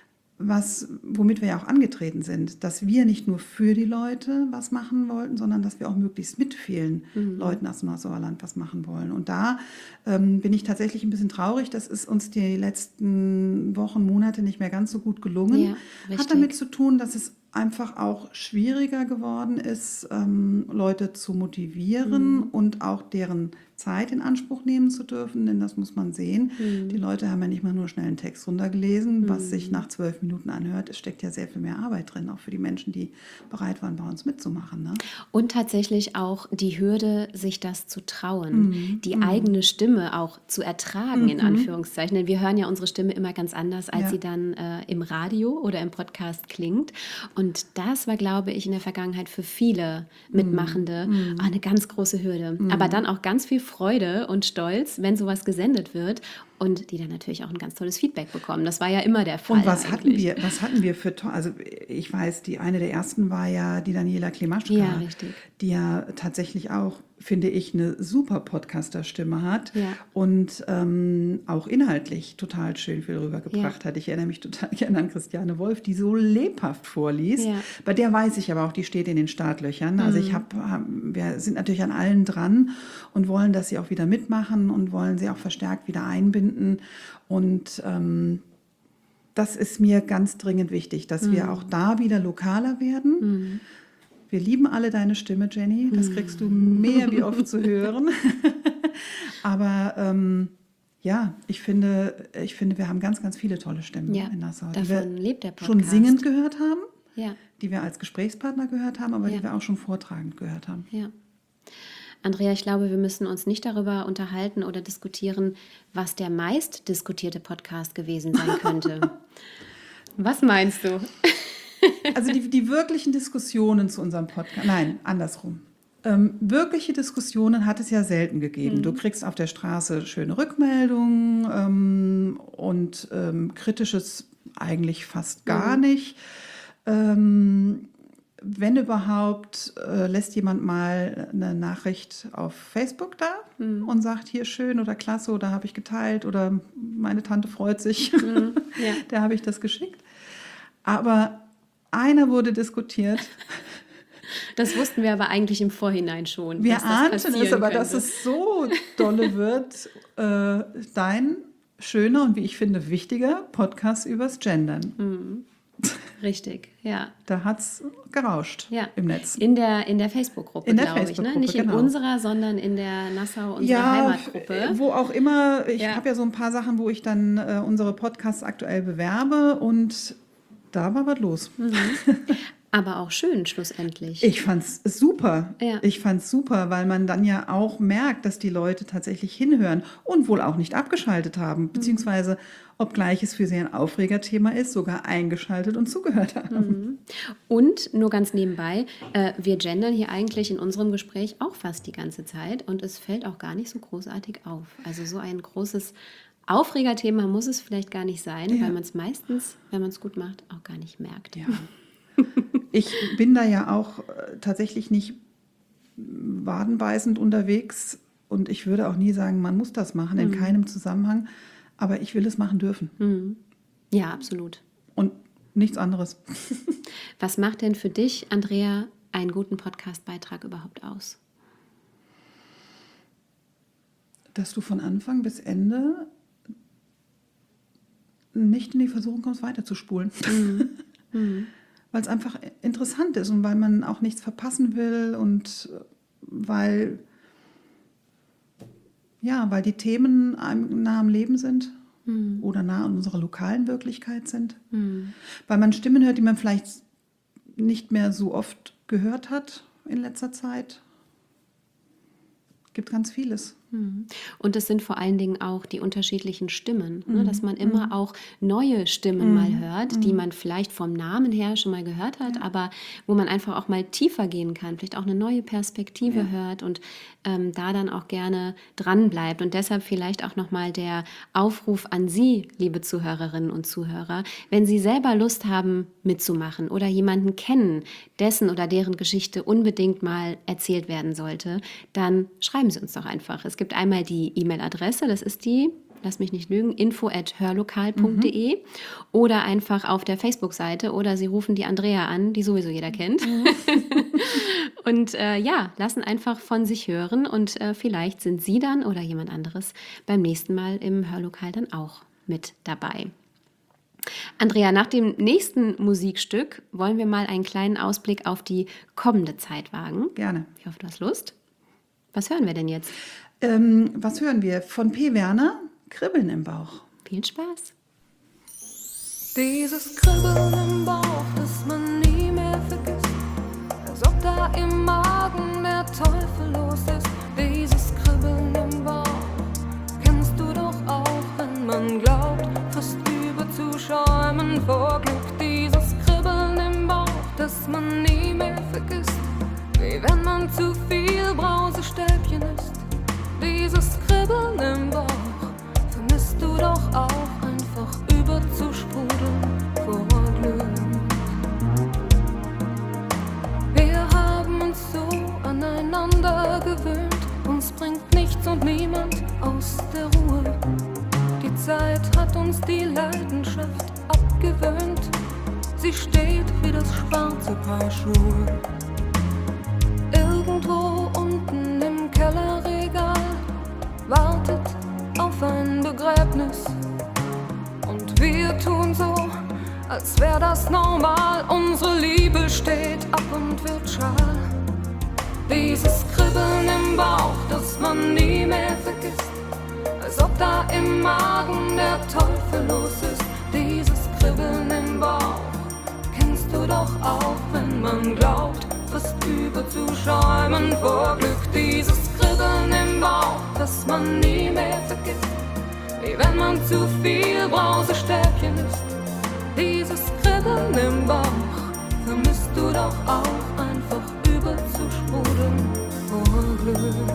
womit wir ja auch angetreten sind, dass wir nicht nur für die Leute was machen wollten, sondern dass wir auch möglichst mit vielen Leuten aus dem Nassauer Land was machen wollen. Und da bin ich tatsächlich ein bisschen traurig, das ist uns die letzten Wochen, Monate nicht mehr ganz so gut gelungen. Ja, hat damit zu tun, dass es einfach auch schwieriger geworden ist, Leute zu motivieren und auch deren Zeit in Anspruch nehmen zu dürfen, denn das muss man sehen. Die Leute haben ja nicht mal nur schnell einen Text runtergelesen, was sich nach 12 Minuten anhört. Es steckt ja sehr viel mehr Arbeit drin, auch für die Menschen, die bereit waren, bei uns mitzumachen. Ne? Und tatsächlich auch die Hürde, sich das zu trauen, die eigene Stimme auch zu ertragen, in Anführungszeichen. Denn wir hören ja unsere Stimme immer ganz anders, als sie dann im Radio oder im Podcast klingt. Und das war, glaube ich, in der Vergangenheit für viele Mitmachende auch eine ganz große Hürde. Aber dann auch ganz viel Freude und Stolz, wenn sowas gesendet wird und die dann natürlich auch ein ganz tolles Feedback bekommen. Das war ja immer der Fall. Und was hatten wir für also ich weiß, eine der ersten war ja die Daniela Klimaschka, die ja tatsächlich auch, finde ich, eine super Podcaster-Stimme hat und auch inhaltlich total schön viel rübergebracht hat. Ich erinnere mich total gerne an Christiane Wolf, die so lebhaft vorliest. Ja. Bei der weiß ich aber auch, die steht in den Startlöchern. Also wir sind natürlich an allen dran und wollen, dass sie auch wieder mitmachen und wollen sie auch verstärkt wieder einbinden. Und das ist mir ganz dringend wichtig, dass wir auch da wieder lokaler werden. Wir lieben alle deine Stimme, Jenny. Das kriegst du mehr wie oft zu hören. Aber ja, ich finde, wir haben ganz, ganz viele tolle Stimmen in Nassau, die wir lebt der Podcast. schon singend gehört haben, die wir als Gesprächspartner gehört haben, aber die wir auch schon vortragend gehört haben. Ja. Andrea, ich glaube, wir müssen uns nicht darüber unterhalten oder diskutieren, was der meist diskutierte Podcast gewesen sein könnte. Was meinst du? Also die wirklichen Diskussionen zu unserem Podcast, nein, andersrum. Wirkliche Diskussionen hat es ja selten gegeben. Du kriegst auf der Straße schöne Rückmeldungen und Kritisches eigentlich fast gar nicht. Wenn überhaupt, lässt jemand mal eine Nachricht auf Facebook da und sagt, hier schön oder klasse oder habe ich geteilt oder meine Tante freut sich, der habe ich das geschickt. Aber einer wurde diskutiert. Das wussten wir aber eigentlich im Vorhinein schon. Wir ahnten es, aber könnte. dass es so dolle wird, dein schöner und wie ich finde wichtiger Podcast übers Gendern. Richtig, ja. Da hat es gerauscht im Netz. In der Facebook-Gruppe, glaube ich. Ne? Nicht in unserer, sondern in der Nassau, unserer Heimatgruppe. Wo auch immer. Ich habe ja so ein paar Sachen, wo ich dann unsere Podcasts aktuell bewerbe und da war was los. Aber auch schön schlussendlich. Ich fand's super. Ja. Ich fand's super, weil man dann ja auch merkt, dass die Leute tatsächlich hinhören und wohl auch nicht abgeschaltet haben, beziehungsweise, obgleich es für sie ein Aufregerthema ist, sogar eingeschaltet und zugehört haben. Und nur ganz nebenbei, wir gendern hier eigentlich in unserem Gespräch auch fast die ganze Zeit und es fällt auch gar nicht so großartig auf. Also so ein großes Aufregerthema muss es vielleicht gar nicht sein, weil man es meistens, wenn man es gut macht, auch gar nicht merkt. Ja. Ich bin da ja auch tatsächlich nicht wadenbeißend unterwegs und ich würde auch nie sagen, man muss das machen, in keinem Zusammenhang, aber ich will es machen dürfen. Ja, absolut. Und nichts anderes. Was macht denn für dich, Andrea, einen guten Podcast-Beitrag überhaupt aus? Dass du von Anfang bis Ende nicht in die Versuchung kommst, weiterzuspulen. Weil es einfach interessant ist und weil man auch nichts verpassen will und weil die Themen einem nah am Leben sind oder nah an unserer lokalen Wirklichkeit sind. Weil man Stimmen hört, die man vielleicht nicht mehr so oft gehört hat in letzter Zeit. Gibt ganz vieles. Und es sind vor allen Dingen auch die unterschiedlichen Stimmen, ne? Dass man immer auch neue Stimmen mal hört, die man vielleicht vom Namen her schon mal gehört hat, aber wo man einfach auch mal tiefer gehen kann, vielleicht auch eine neue Perspektive hört und da dann auch gerne dran bleibt. Und deshalb vielleicht auch nochmal der Aufruf an Sie, liebe Zuhörerinnen und Zuhörer, wenn Sie selber Lust haben mitzumachen oder jemanden kennen, dessen oder deren Geschichte unbedingt mal erzählt werden sollte, dann schreiben Sie uns doch einfach. Es gibt einmal die E-Mail-Adresse, das ist die, lass mich nicht lügen, info@hörlokal.de oder einfach auf der Facebook-Seite oder Sie rufen die Andrea an, die sowieso jeder kennt. Und lassen einfach von sich hören und vielleicht sind Sie dann oder jemand anderes beim nächsten Mal im Hörlokal dann auch mit dabei. Andrea, nach dem nächsten Musikstück wollen wir mal einen kleinen Ausblick auf die kommende Zeit wagen. Gerne. Ich hoffe, du hast Lust. Was hören wir denn jetzt? Was hören wir? Von P. Werner, Kribbeln im Bauch. Viel Spaß. Dieses Kribbeln im Bauch, das man nie mehr vergisst, als ob da im Magen der Teufel los ist. Dieses Kribbeln im Bauch, kennst du doch auch, wenn man glaubt, fast überzuschäumen vor Glück. Dieses Kribbeln im Bauch, das man nie mehr vergisst, wie wenn man zu viel Brausestäbchen isst. Dieses Kribbeln im Bauch vermisst du doch auch, einfach überzusprudeln vor Glück. Wir haben uns so aneinander gewöhnt, uns bringt nichts und niemand aus der Ruhe. Die Zeit hat uns die Leidenschaft abgewöhnt, sie steht wie das schwarze Paar Schuhe. Irgendwo unten im Kellerregal wartet auf ein Begräbnis und wir tun so, als wär das normal. Unsere Liebe steht ab und wird schal. Dieses Kribbeln im Bauch, das man nie mehr vergisst. Als ob da im Magen der Teufel los ist. Dieses Kribbeln im Bauch kennst du doch auch, wenn man glaubt, fast überzuschäumen vor Glück. Dieses Kribbeln im Bauch, das man nie mehr vergisst. Wie wenn man zu viel Brausestäbchen isst. Dieses Kribbeln im Bauch vermisst du doch auch, einfach überzusprudeln vor Glück.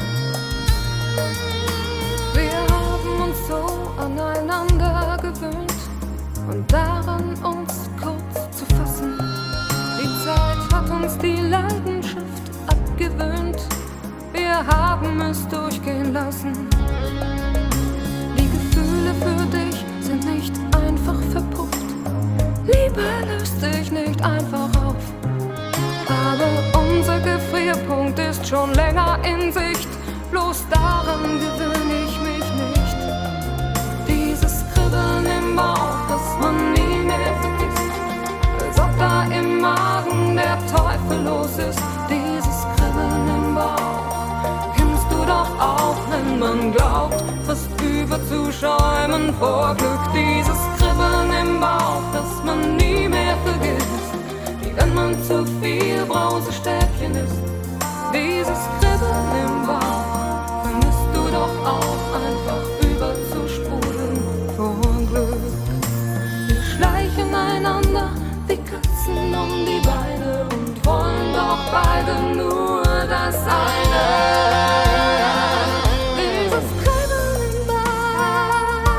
Wir haben uns so aneinander gewöhnt und daran uns kurz zu fassen. Die Zeit hat uns die Leidenschaft abgewöhnt. Wir haben es durchgehen lassen. Die Gefühle für dich sind nicht einfach verpufft. Liebe löst sich nicht einfach auf. Aber unser Gefrierpunkt ist schon länger in Sicht. Bloß daran gewöhne ich mich nicht. Dieses Kribbeln im Bauch, das man nie mehr vergisst. Als ob da im Magen der Teufel los ist. Dieses Kribbeln im Bauch kennst du doch auch, wenn man glaubt, fast überzuschäumen vor Glück. Dieses Kribbeln im Bauch, das man nie mehr vergisst. Wie wenn man zu viel Brausestäbchen isst. Dieses Kribbeln im Bauch vermisst du doch auch, einfach überzusprudeln vor Glück. Wir schleichen einander wie Katzen um die Beine und wollen doch beide nur das eine. Dieses Kribbeln im Bauch.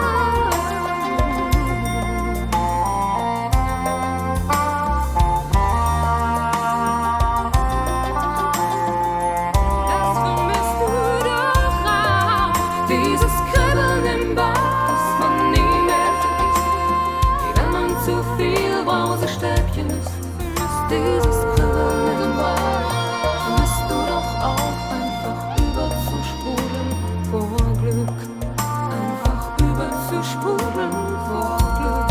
Das vermisst du doch auch. Dieses Kribbeln im Bauch, das man nie mehr vergisst. Wie wenn man zu viel Brausestäbchen isst. Dieses Kribbeln im Bauch vermisst du doch auch, einfach überzusprudeln vor Glück. Einfach überzusprudeln vor Glück.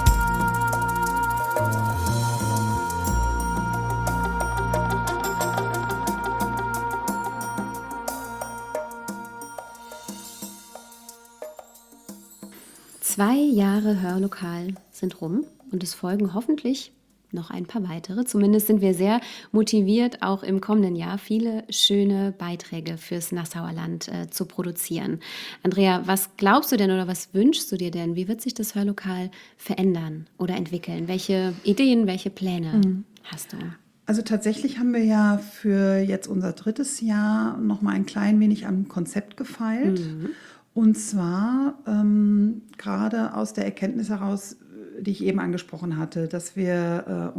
2 Jahre Hörlokal sind rum und es folgen hoffentlich noch ein paar weitere. Zumindest sind wir sehr motiviert, auch im kommenden Jahr viele schöne Beiträge fürs Nassauer Land zu produzieren. Andrea, was glaubst du denn oder was wünschst du dir denn? Wie wird sich das Hörlokal verändern oder entwickeln? Welche Ideen, welche Pläne hast du? Also tatsächlich haben wir ja für jetzt unser 3. Jahr noch mal ein klein wenig am Konzept gefeilt. Und zwar gerade aus der Erkenntnis heraus, die ich eben angesprochen hatte, dass wir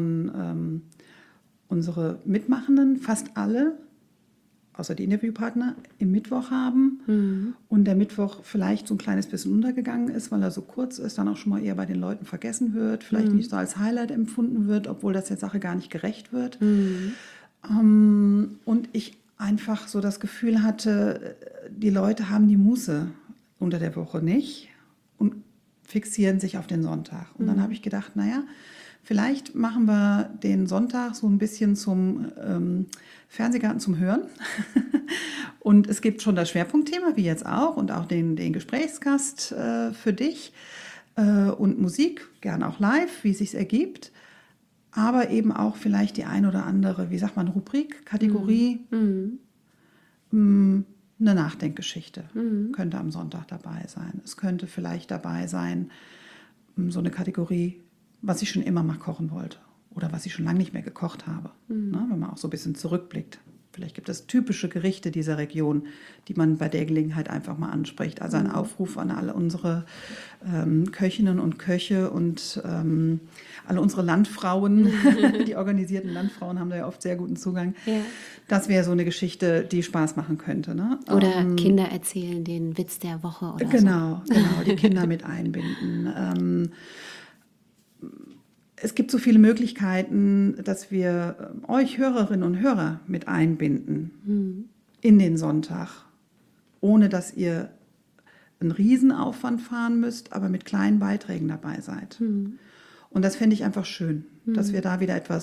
unsere Mitmachenden, fast alle, außer die Interviewpartner, im Mittwoch haben. Und der Mittwoch vielleicht so ein kleines bisschen untergegangen ist, weil er so kurz ist, dann auch schon mal eher bei den Leuten vergessen wird, vielleicht nicht so als Highlight empfunden wird, obwohl das der Sache gar nicht gerecht wird. Und ich einfach so das Gefühl hatte, die Leute haben die Muße unter der Woche nicht und fixieren sich auf den Sonntag. Und dann habe ich gedacht, naja, vielleicht machen wir den Sonntag so ein bisschen zum Fernsehgarten zum Hören. Und es gibt schon das Schwerpunktthema, wie jetzt auch, und auch den Gesprächsgast für dich und Musik, gern auch live, wie es sich ergibt. Aber eben auch vielleicht die ein oder andere, wie sagt man, Rubrik, Kategorie, eine Nachdenkgeschichte könnte am Sonntag dabei sein. Es könnte vielleicht dabei sein, so eine Kategorie, was ich schon immer mal kochen wollte oder was ich schon lange nicht mehr gekocht habe. Ne, wenn man auch so ein bisschen zurückblickt. Vielleicht gibt es typische Gerichte dieser Region, die man bei der Gelegenheit einfach mal anspricht. Also ein Aufruf an alle unsere Köchinnen und Köche und alle unsere Landfrauen. Die organisierten Landfrauen haben da ja oft sehr guten Zugang. Ja. Das wäre so eine Geschichte, die Spaß machen könnte. Ne? Oder Kinder erzählen den Witz der Woche oder genau, die Kinder mit einbinden. Es gibt so viele Möglichkeiten, dass wir euch Hörerinnen und Hörer mit einbinden in den Sonntag, ohne dass ihr einen Riesenaufwand fahren müsst, aber mit kleinen Beiträgen dabei seid. Und das fände ich einfach schön, dass wir da wieder etwas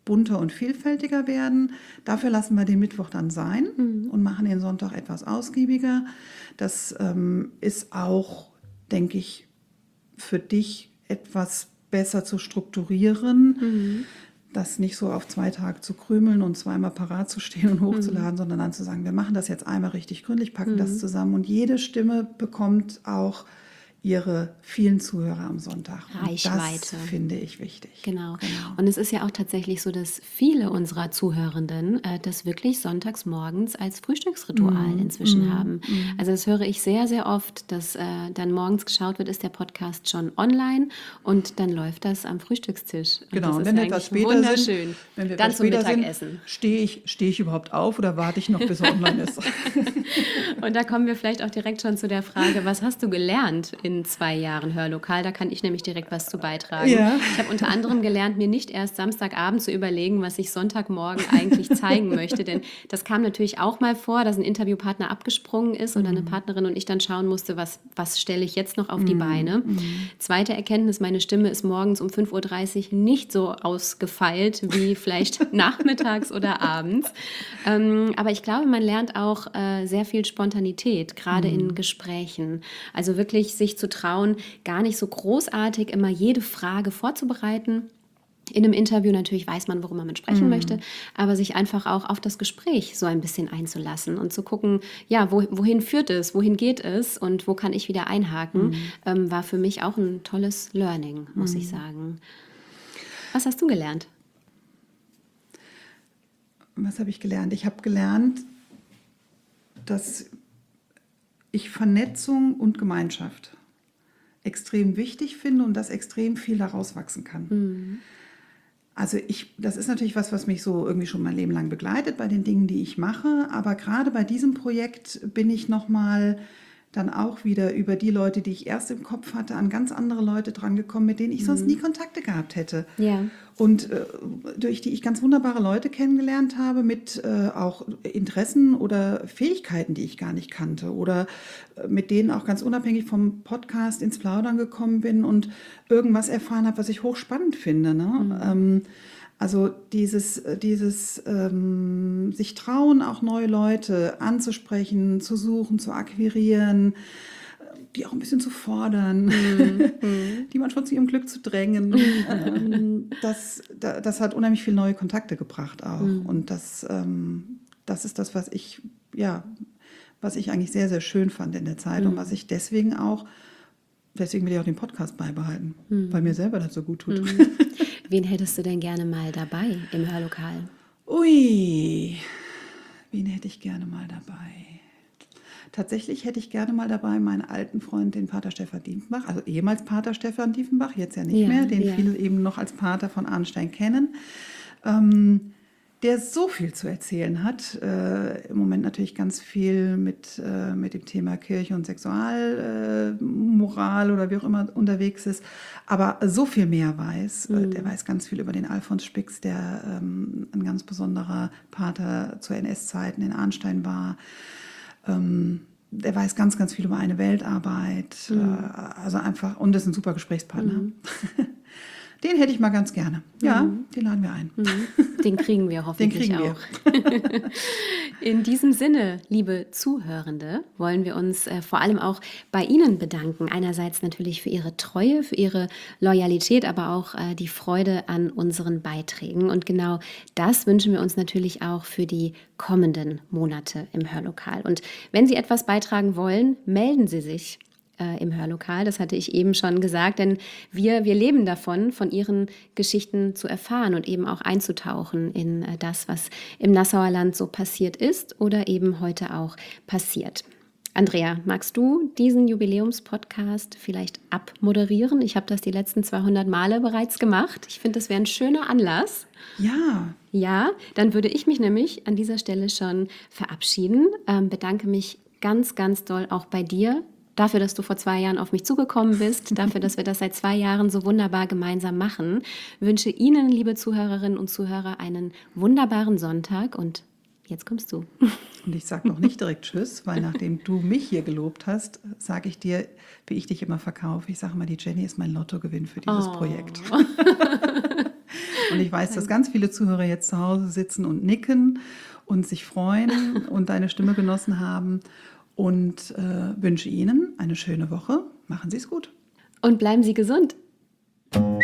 bunter und vielfältiger werden. Dafür lassen wir den Mittwoch dann sein und machen den Sonntag etwas ausgiebiger. Das ist auch, denke ich, für dich etwas besser zu strukturieren, das nicht so auf 2 Tage zu krümeln und zweimal parat zu stehen und hochzuladen, sondern dann zu sagen, wir machen das jetzt einmal richtig gründlich, packen das zusammen und jede Stimme bekommt auch ihre vielen Zuhörer am Sonntag. Reichweite. Das finde ich wichtig. Genau. Und es ist ja auch tatsächlich so, dass viele unserer Zuhörenden das wirklich sonntags morgens als Frühstücksritual inzwischen haben. Also das höre ich sehr, sehr oft, dass dann morgens geschaut wird, ist der Podcast schon online und dann läuft das am Frühstückstisch. Und Genau, das und ist wenn wir eigentlich etwas später wunderschön. sind, wenn wir dann etwas zum später Mittagessen. sind, stehe ich überhaupt auf oder warte ich noch, bis er online ist? Und da kommen wir vielleicht auch direkt schon zu der Frage, was hast du gelernt in 2 Jahren Hörlokal? Da kann ich nämlich direkt was zu beitragen. Ja. Ich habe unter anderem gelernt, mir nicht erst Samstagabend zu überlegen, was ich Sonntagmorgen eigentlich zeigen möchte, denn das kam natürlich auch mal vor, dass ein Interviewpartner abgesprungen ist oder eine Partnerin und ich dann schauen musste, was stelle ich jetzt noch auf die Beine. Zweite Erkenntnis, meine Stimme ist morgens um 5.30 Uhr nicht so ausgefeilt wie vielleicht nachmittags oder abends. Aber ich glaube, man lernt auch sehr viel Spontanität, gerade in Gesprächen. Also wirklich sich zu trauen, gar nicht so großartig immer jede Frage vorzubereiten. In einem Interview natürlich weiß man, worüber man sprechen möchte, aber sich einfach auch auf das Gespräch so ein bisschen einzulassen und zu gucken, ja, wohin führt es, wohin geht es und wo kann ich wieder einhaken, war für mich auch ein tolles Learning, muss ich sagen. Was hast du gelernt? Was habe ich gelernt? Ich habe gelernt, dass ich Vernetzung und Gemeinschaft extrem wichtig finde und dass extrem viel daraus wachsen kann. Also das ist natürlich was mich so irgendwie schon mein Leben lang begleitet bei den Dingen, die ich mache, aber gerade bei diesem Projekt bin ich nochmal dann auch wieder über die Leute, die ich erst im Kopf hatte, an ganz andere Leute drangekommen, mit denen ich sonst nie Kontakte gehabt hätte. Ja. Und durch die ich ganz wunderbare Leute kennengelernt habe mit auch Interessen oder Fähigkeiten, die ich gar nicht kannte oder mit denen auch ganz unabhängig vom Podcast ins Plaudern gekommen bin und irgendwas erfahren habe, was ich hochspannend finde. Ne? Also dieses sich trauen, auch neue Leute anzusprechen, zu suchen, zu akquirieren, die auch ein bisschen zu fordern, die manchmal zu ihrem Glück zu drängen. Das hat unheimlich viele neue Kontakte gebracht auch. Und das ist das, was ich eigentlich sehr, sehr schön fand in der Zeit und was ich deswegen will ich auch den Podcast beibehalten, weil mir selber das so gut tut. Wen hättest du denn gerne mal dabei im Hörlokal? Ui, wen hätte ich gerne mal dabei? Tatsächlich hätte ich gerne mal dabei meinen alten Freund, den Pater Stefan Diefenbach, also ehemals Pater Stefan Diefenbach, jetzt ja nicht mehr, den viele eben noch als Pater von Arnstein kennen, der so viel zu erzählen hat. Im Moment natürlich ganz viel mit dem Thema Kirche und Sexualmoral oder wie auch immer unterwegs ist, aber so viel mehr weiß. Der weiß ganz viel über den Alfons Spix, der ein ganz besonderer Pater zu NS-Zeiten in Arnstein war. Der weiß ganz, ganz viel über eine Weltarbeit. Also einfach, und ist ein super Gesprächspartner. Den hätte ich mal ganz gerne. Ja, den laden wir ein. Den kriegen wir hoffentlich auch. In diesem Sinne, liebe Zuhörende, wollen wir uns vor allem auch bei Ihnen bedanken. Einerseits natürlich für Ihre Treue, für Ihre Loyalität, aber auch die Freude an unseren Beiträgen. Und genau das wünschen wir uns natürlich auch für die kommenden Monate im Hörlokal. Und wenn Sie etwas beitragen wollen, melden Sie sich im Hörlokal. Das hatte ich eben schon gesagt, denn wir leben davon, von Ihren Geschichten zu erfahren und eben auch einzutauchen in das, was im Nassauer Land so passiert ist oder eben heute auch passiert. Andrea, magst du diesen Jubiläumspodcast vielleicht abmoderieren? Ich habe das die letzten 200 Male bereits gemacht. Ich finde, das wäre ein schöner Anlass. Ja. Ja, dann würde ich mich nämlich an dieser Stelle schon verabschieden. Bedanke mich ganz, ganz doll auch bei dir, dafür, dass du vor 2 Jahren auf mich zugekommen bist, dafür, dass wir das seit 2 Jahren so wunderbar gemeinsam machen. Wünsche Ihnen, liebe Zuhörerinnen und Zuhörer, einen wunderbaren Sonntag und jetzt kommst du. Und ich sage noch nicht direkt Tschüss, weil nachdem du mich hier gelobt hast, sage ich dir, wie ich dich immer verkaufe. Ich sage mal, die Jenny ist mein Lottogewinn für dieses Projekt. Und ich weiß, dass ganz viele Zuhörer jetzt zu Hause sitzen und nicken und sich freuen und deine Stimme genossen haben. Und wünsche Ihnen eine schöne Woche. Machen Sie es gut. Und bleiben Sie gesund.